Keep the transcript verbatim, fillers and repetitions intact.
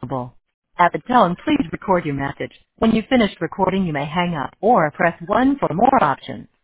available. At the tone, please record your message. When you've finished recording, you may hang up or press one for more options.